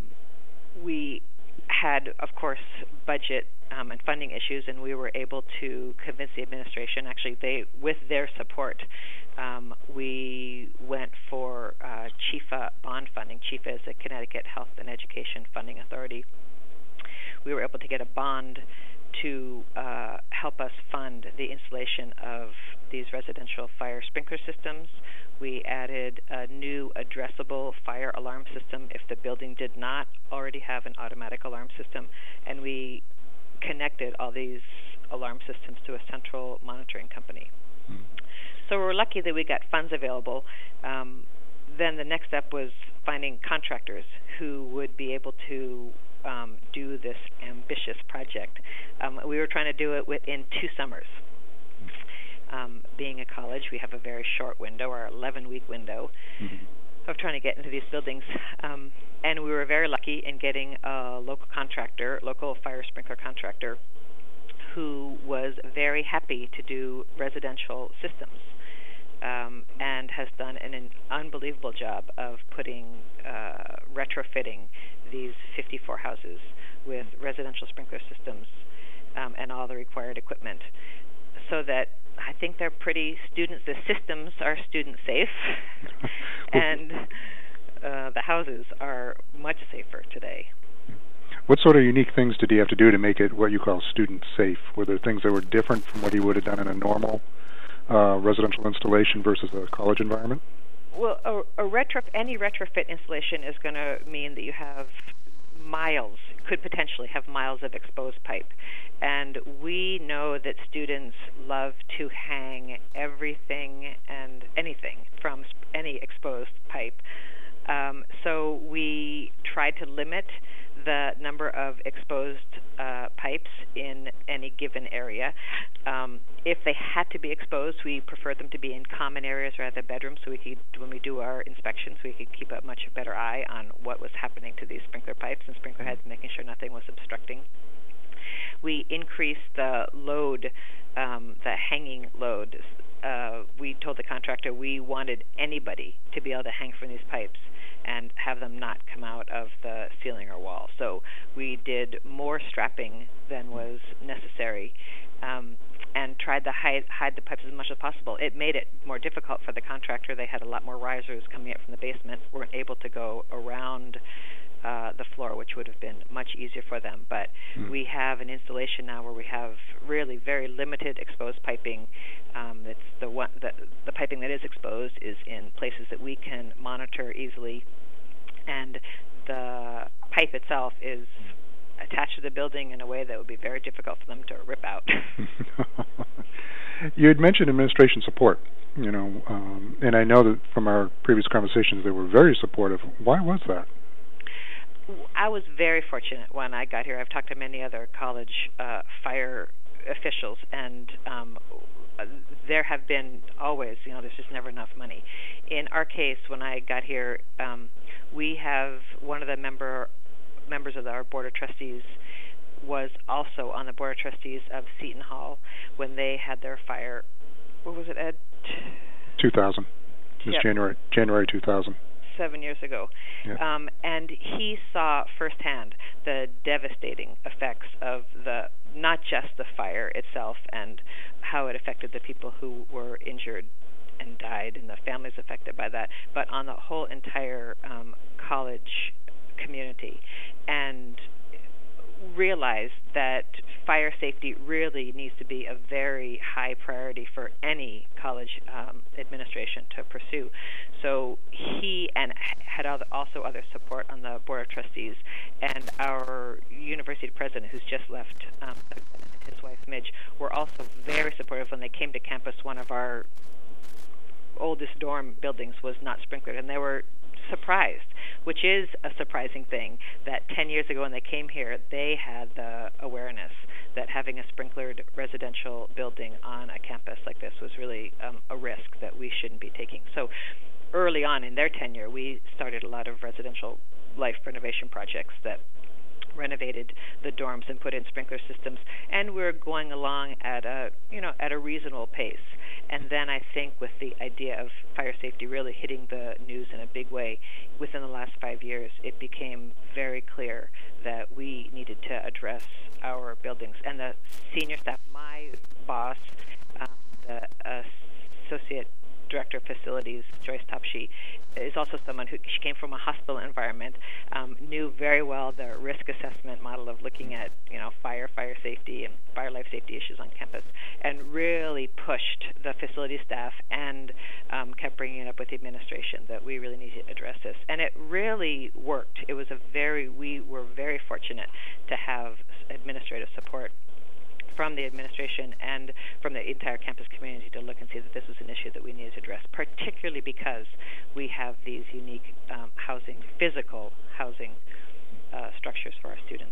we had, of course, budget um, and funding issues, and we were able to convince the administration. Actually, they, with their support, um, we went for uh, CHIFA bond funding. CHIFA is the Connecticut Health and Education Funding Authority. We were able to get a bond to uh, help us fund the installation of these residential fire sprinkler systems. We added a new addressable fire alarm system if the building did not already have an automatic alarm system, and we connected all these alarm systems to a central monitoring company. Mm-hmm. So we're lucky that we got funds available. Um, then the next step was finding contractors who would be able to um, do this ambitious project. Um, we were trying to do it within two summers. Um, being a college, we have a very short window, our eleven-week window, mm-hmm. of trying to get into these buildings. Um, and we were very lucky in getting a local contractor, local fire sprinkler contractor, who was very happy to do residential systems um, and has done an, an unbelievable job of putting, uh, retrofitting these fifty-four houses with residential sprinkler systems um, and all the required equipment, so that I think they're pretty student. The systems are student safe, and uh, the houses are much safer today. What sort of unique things did he have to do to make it what you call student safe? Were there things that were different from what he would have done in a normal uh, residential installation versus a college environment? Well, a, a retro, any retrofit installation is going to mean that you have miles, could potentially have miles of exposed pipe. And we know that students love to hang everything and anything from any exposed pipe. Um, so we tried to limit the number of exposed uh, pipes in any given area. Um, if they had to be exposed, we preferred them to be in common areas rather than bedrooms, so we could, when we do our inspections, we could keep a much better eye on what was happening to these sprinkler pipes and sprinkler heads, making sure nothing was obstructing. We increased the load, um, the hanging load. Uh, we told the contractor we wanted anybody to be able to hang from these pipes and have them not come out of the ceiling or wall. So we did more strapping than was necessary um, and tried to hide, hide the pipes as much as possible. It made it more difficult for the contractor. They had a lot more risers coming up from the basement, weren't able to go around uh, the floor, which would have been much easier for them. But mm. we have an installation now where we have really very limited exposed piping. Um, it's the, one, the, the piping that is exposed is in places that we can monitor easily and the pipe itself is attached to the building in a way that would be very difficult for them to rip out. You had mentioned administration support, you know, um, and I know that from our previous conversations they were very supportive. Why was that? I was very fortunate when I got here. I've talked to many other college uh, fire officials, and um, there have been always, you know, there's just never enough money. In our case, when I got here, um, we have one of the member members of our Board of Trustees was also on the Board of Trustees of Seton Hall when they had their fire. What was it, Ed? two thousand. It was yep. January, January two thousand. Seven years ago. Yep. Um, and he saw firsthand the devastating effects of the, not just the fire itself and how it affected the people who were injured and died and the families affected by that, but on the whole entire um, college community, and realized that fire safety really needs to be a very high priority for any college um, administration to pursue. So he and had also other support on the Board of Trustees, and our university president, who's just left, um, his wife Midge, were also very supportive when they came to campus. One of our oldest dorm buildings was not sprinklered, and they were surprised, which is a surprising thing, that ten years ago when they came here, they had the awareness that having a sprinklered residential building on a campus like this was really um, a risk that we shouldn't be taking. So early on in their tenure, we started a lot of residential life renovation projects that renovated the dorms and put in sprinkler systems, and we're going along at a, you know, at a reasonable pace. And then I think with the idea of fire safety really hitting the news in a big way within the last five years, it became very clear that we needed to address our buildings. And the senior staff, my boss, um, the uh, associate director of facilities, Joyce Topshe, is also someone who, she came from a hospital environment, um, knew very well the risk assessment model of looking at, you know, fire, fire safety, and fire life safety issues on campus, and really pushed the facility staff and um, kept bringing it up with the administration that we really need to address this. And it really worked. It was a very, we were very fortunate to have administrative support from the administration and from the entire campus community to look and see that this was an issue that we needed to address, particularly because we have these unique um, housing, physical housing uh, structures for our students.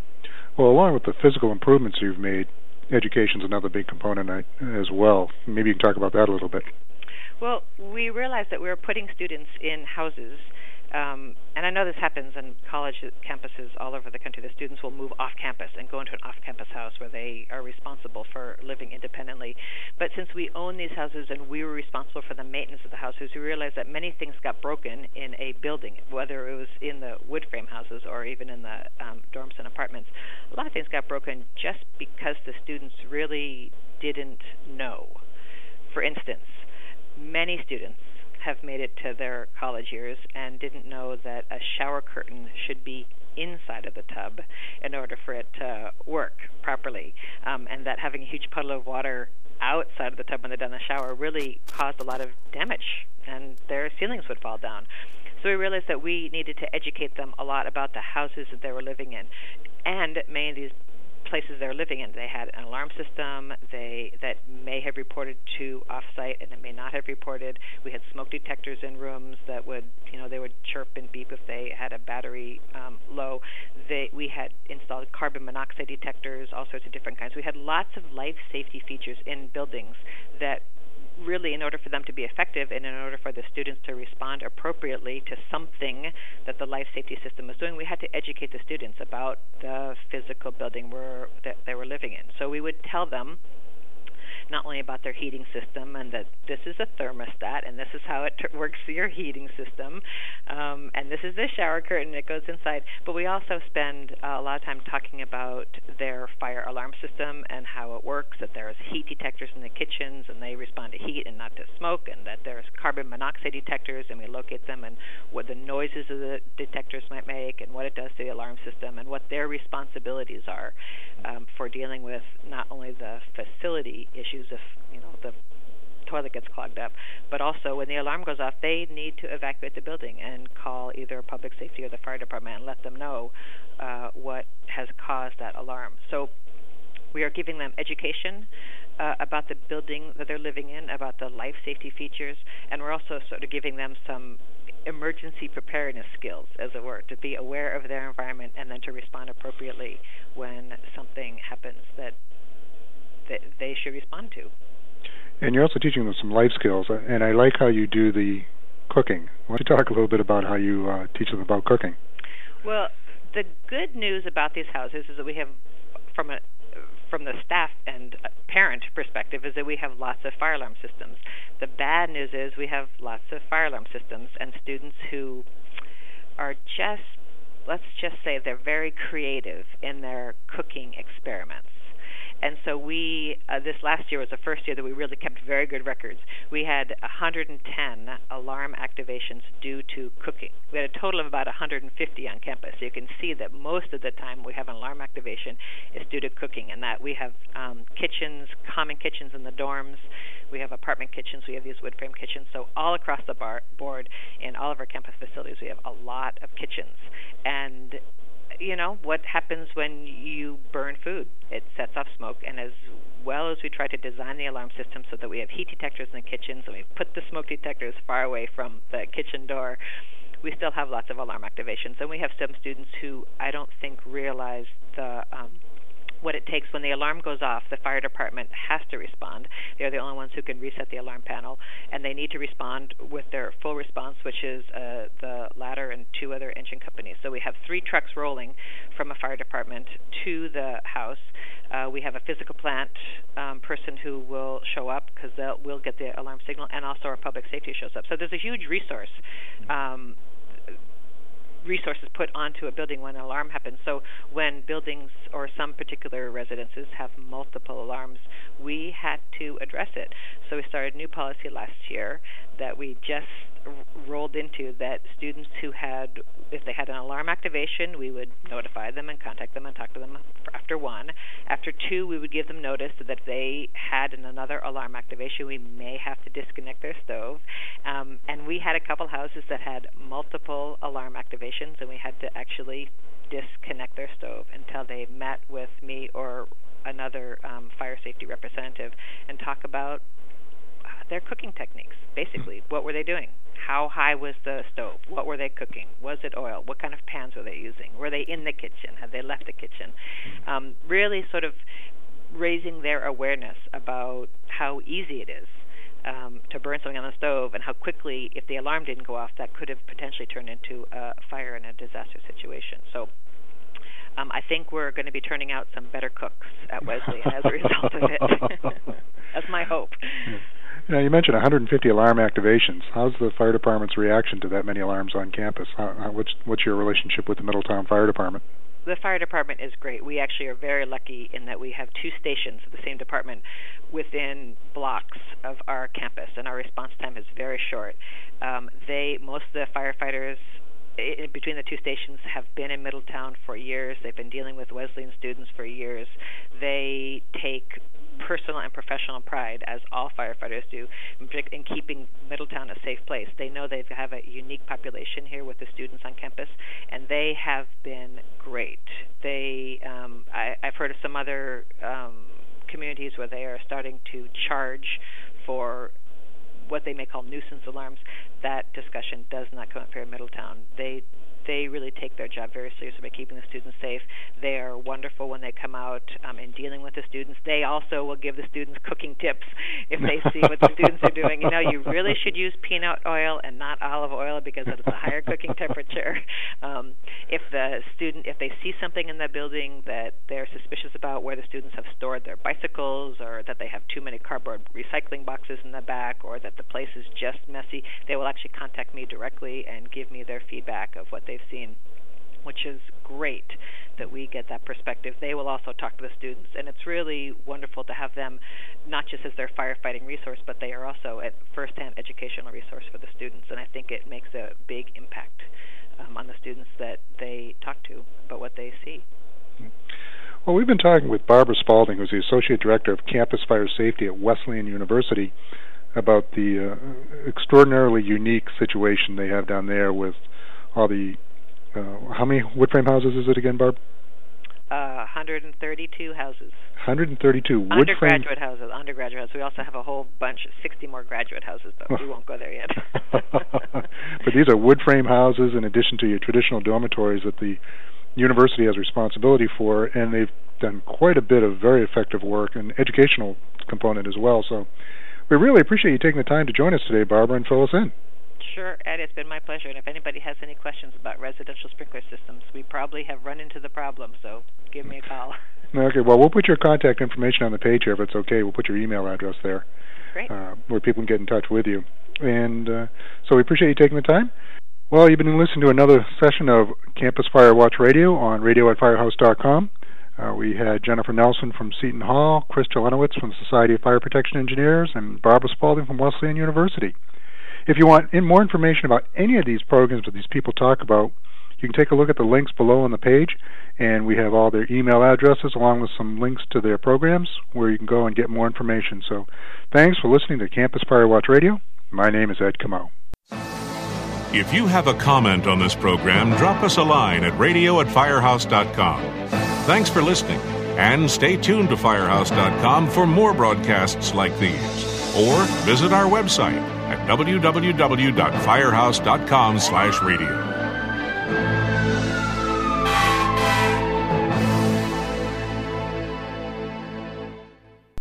Well, along with the physical improvements you've made, education's another big component as well. Maybe you can talk about that a little bit. Well, we realized that we were putting students in houses. Um, and I know this happens in college campuses all over the country. The students will move off campus and go into an off-campus house where they are responsible for living independently. But since we own these houses and we were responsible for the maintenance of the houses, we realized that many things got broken in a building, whether it was in the wood frame houses or even in the um, dorms and apartments. A lot of things got broken just because the students really didn't know. For instance, many students have made it to their college years and didn't know that a shower curtain should be inside of the tub in order for it to work properly, um, and that having a huge puddle of water outside of the tub when they're done the shower really caused a lot of damage, and their ceilings would fall down. So we realized that we needed to educate them a lot about the houses that they were living in, and many of these places they're living in, they had an alarm system they that may have reported to off-site and it may not have reported. We had smoke detectors in rooms that would, you know, they would chirp and beep if they had a battery um, low. They, we had installed carbon monoxide detectors, all sorts of different kinds. We had lots of life safety features in buildings that really, in order for them to be effective and in order for the students to respond appropriately to something that the life safety system was doing, we had to educate the students about the physical building we're, that they were living in. So we would tell them not only about their heating system and that this is a thermostat and this is how it t- works for your heating system, um, and this is the shower curtain that goes inside, but we also spend uh, a lot of time talking about their fire alarm system and how it works, that there's heat detectors in the kitchens and they respond to heat and not to smoke, and that there's carbon monoxide detectors and we locate them and what the noises of the detectors might make and what it does to the alarm system and what their responsibilities are um, for dealing with not only the facility issues of, you know, the toilet gets clogged up. But also, when the alarm goes off, they need to evacuate the building and call either public safety or the fire department and let them know uh, what has caused that alarm. So we are giving them education uh, about the building that they're living in, about the life safety features, and we're also sort of giving them some emergency preparedness skills, as it were, to be aware of their environment and then to respond appropriately when something happens that that they should respond to. And you're also teaching them some life skills, and I like how you do the cooking. Why don't you talk a little bit about how you uh, teach them about cooking? Well, the good news about these houses is that we have, from a from the staff and parent perspective, is that we have lots of fire alarm systems. The bad news is we have lots of fire alarm systems and students who are just, let's just say they're very creative in their cooking experiments. And so we, uh, this last year was the first year that we really kept very good records. We had one hundred ten alarm activations due to cooking. We had a total of about one hundred fifty on campus. So you can see that most of the time we have an alarm activation is due to cooking, and that we have um, kitchens, common kitchens in the dorms. We have apartment kitchens. We have these wood frame kitchens. So all across the bar- board in all of our campus facilities, we have a lot of kitchens. And you know, what happens when you burn food? It sets off smoke, and as well as we try to design the alarm system so that we have heat detectors in the kitchens and we put the smoke detectors far away from the kitchen door, we still have lots of alarm activations. And we have some students who I don't think realize the um, what it takes. When the alarm goes off, the fire department has to respond. They're the only ones who can reset the alarm panel, and they need to respond with their full response, which is uh, the ladder and two other engine companies. So we have three trucks rolling from a fire department to the house. Uh, we have a physical plant um, person who will show up because we'll get the alarm signal, and also our public safety shows up. So there's a huge resource um, resources put onto a building when an alarm happens. So when buildings or some particular residences have multiple alarms, we had to address it. So we started a new policy last year that we just r- rolled into, that students who had, if they had an alarm activation, we would notify them and contact them and talk to them after one. After two, we would give them notice so that if they had an another alarm activation, we may have to disconnect their stove. Um, and we had a couple houses that had multiple alarm activations, and we had to actually disconnect their stove until they met with me or another um, fire safety representative and talk about their cooking techniques. Basically, what were they doing? How high was the stove? What were they cooking? Was it oil? What kind of pans were they using? Were they in the kitchen? Had they left the kitchen? Um, really sort of raising their awareness about how easy it is um, to burn something on the stove, and how quickly, if the alarm didn't go off, that could have potentially turned into a fire and a disaster situation. So um, I think we're going to be turning out some better cooks at Wesleyan as a result of it. That's my hope. You know, you mentioned one hundred fifty alarm activations. How's the fire department's reaction to that many alarms on campus? How, how, what's, what's your relationship with the Middletown Fire Department? The fire department is great. We actually are very lucky in that we have two stations of the same department within blocks of our campus, and our response time is very short. Um, they, most of the firefighters in between the two stations have been in Middletown for years. They've been dealing with Wesleyan students for years. They take personal and professional pride, as all firefighters do, in keeping Middletown a safe place. They know they have a unique population here with the students on campus, and they have been great. They, um, I, I've heard of some other um, communities where they are starting to charge for what they may call nuisance alarms. That discussion does not come up here in Middletown. They They really take their job very seriously by keeping the students safe. They are wonderful when they come out um, in dealing with the students. They also will give the students cooking tips if they see what the students are doing. You know, you really should use peanut oil and not olive oil because it's a higher cooking temperature. Um, if the student, if they see something in the building that they're suspicious about, where the students have stored their bicycles, or that they have too many cardboard recycling boxes in the back, or that the place is just messy, they will actually contact me directly and give me their feedback of what they've seen, which is great that we get that perspective. They will also talk to the students, and it's really wonderful to have them not just as their firefighting resource, but they are also a first-hand educational resource for the students, and I think it makes a big impact um, on the students that they talk to about what they see. Well, we've been talking with Barbara Spalding, who's the Associate Director of Campus Fire Safety at Wesleyan University, about the uh, extraordinarily unique situation they have down there with all the, uh, how many wood frame houses is it again, Barb? Uh, one hundred thirty-two houses. one hundred thirty-two wood undergraduate frame houses. Undergraduate houses. We also have a whole bunch, sixty more graduate houses, but we won't go there yet. But these are wood frame houses in addition to your traditional dormitories that the university has responsibility for, and they've done quite a bit of very effective work and educational component as well. So we really appreciate you taking the time to join us today, Barbara, and fill us in. Sure, Ed, it's been my pleasure. And if anybody has any questions about residential sprinkler systems, we probably have run into the problem, so give me a call. Okay, well, we'll put your contact information on the page here if it's okay. We'll put your email address there. Great. Uh, where people can get in touch with you. And uh, so we appreciate you taking the time. Well, you've been listening to another session of Campus Fire Watch Radio on radio at firehouse dot com. Uh, we had Jennifer Nelson from Seton Hall, Chris Jelenowitz from the Society of Fire Protection Engineers, and Barbara Spalding from Wesleyan University. If you want in more information about any of these programs that these people talk about, you can take a look at the links below on the page, and we have all their email addresses along with some links to their programs where you can go and get more information. So thanks for listening to Campus Fire Watch Radio. My name is Ed Camo. If you have a comment on this program, drop us a line at radio at firehouse dot com. Thanks for listening, and stay tuned to firehouse dot com for more broadcasts like these. Or visit our website at w w w dot firehouse dot com slash radio.